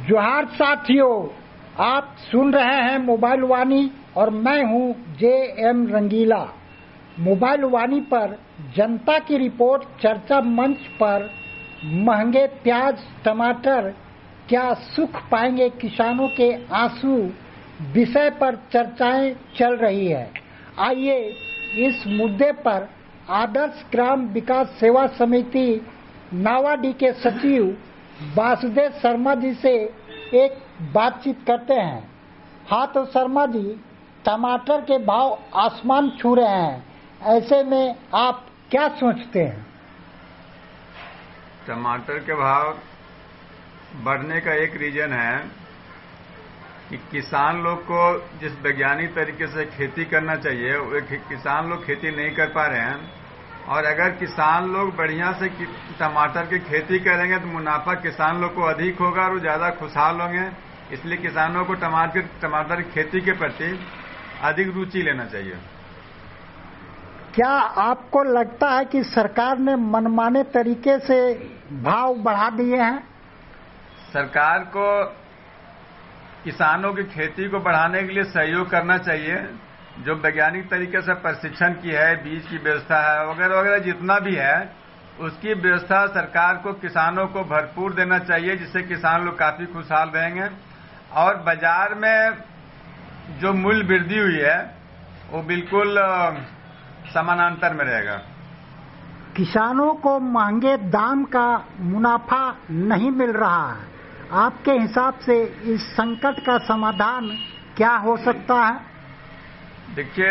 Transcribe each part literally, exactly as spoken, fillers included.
जोहार साथियों, आप सुन रहे हैं मोबाइल वाणी और मैं हूं जे एम रंगीला। मोबाइल वाणी पर जनता की रिपोर्ट चर्चा मंच पर महंगे प्याज टमाटर क्या सुख पाएंगे किसानों के आंसू विषय पर चर्चाएं चल रही है। आइए इस मुद्दे पर आदर्श ग्राम विकास सेवा समिति नावाडी के सचिव वासुदेव शर्मा जी से एक बातचीत करते हैं। हाँ तो शर्मा जी, टमाटर के भाव आसमान छू रहे हैं, ऐसे में आप क्या सोचते हैं? टमाटर के भाव बढ़ने का एक रीजन है कि किसान लोग को जिस वैज्ञानिक तरीके से खेती करना चाहिए वो किसान लोग खेती नहीं कर पा रहे हैं। और अगर किसान लोग बढ़िया से टमाटर की खेती करेंगे तो मुनाफा किसान लोग को अधिक होगा और वो ज्यादा खुशहाल होंगे। इसलिए किसानों को टमाटर टमाटर की खेती के प्रति अधिक रुचि लेना चाहिए। क्या आपको लगता है कि सरकार ने मनमाने तरीके से भाव बढ़ा दिए हैं? सरकार को किसानों की खेती को बढ़ाने के लिए सहयोग करना चाहिए। जो वैज्ञानिक तरीके से प्रशिक्षण की है, बीज की व्यवस्था है वगैरह वगैरह जितना भी है, उसकी व्यवस्था सरकार को किसानों को भरपूर देना चाहिए, जिससे किसान लोग काफी खुशहाल रहेंगे। और बाजार में जो मूल्य वृद्धि हुई है वो बिल्कुल समानांतर में रहेगा। किसानों को महंगे दाम का मुनाफा नहीं मिल रहा है। आपके हिसाब से इस संकट का समाधान क्या हो सकता है? देखिए,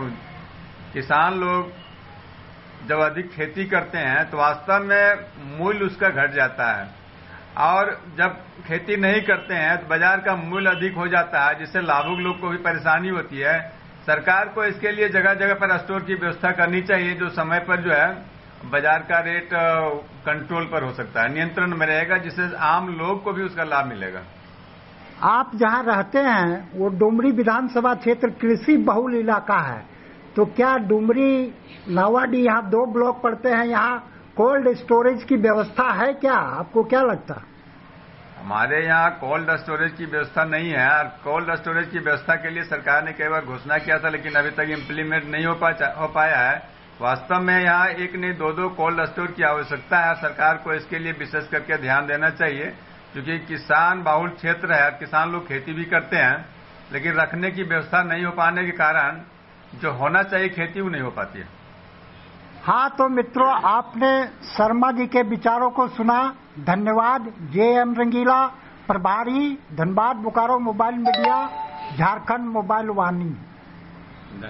किसान लोग जब अधिक खेती करते हैं तो वास्तव में मूल्य उसका घट जाता है, और जब खेती नहीं करते हैं तो बाजार का मूल्य अधिक हो जाता है, जिससे लाभुक लोग को भी परेशानी होती है। सरकार को इसके लिए जगह जगह पर स्टोर की व्यवस्था करनी चाहिए, जो समय पर जो है बाजार का रेट कंट्रोल पर हो सकता है, नियंत्रण में रहेगा, जिससे आम लोग को भी उसका लाभ मिलेगा। आप जहां रहते हैं वो डुमरी विधानसभा क्षेत्र कृषि बहुल इलाका है, तो क्या डुमरी नावाडी यहाँ दो ब्लॉक पड़ते हैं, यहाँ कोल्ड स्टोरेज की व्यवस्था है क्या? आपको क्या लगता है? हमारे यहाँ कोल्ड स्टोरेज की व्यवस्था नहीं है। और कोल्ड स्टोरेज की व्यवस्था के लिए सरकार ने कई बार घोषणा किया था, लेकिन अभी तक इम्प्लीमेंट नहीं हो, पा, हो पाया है। वास्तव में यहाँ एक नहीं दो दो कोल्ड स्टोर की आवश्यकता है। सरकार को इसके लिए विशेष करके ध्यान देना चाहिए, क्योंकि किसान बाहुल क्षेत्र है, किसान लोग खेती भी करते हैं, लेकिन रखने की व्यवस्था नहीं हो पाने के कारण जो होना चाहिए खेती वो नहीं हो पाती है। हाँ तो मित्रों, आपने शर्मा जी के विचारों को सुना। धन्यवाद। जे एम रंगीला, प्रभारी, Dhanbad Bokaro mobile media, Jharkhand mobile वाणी।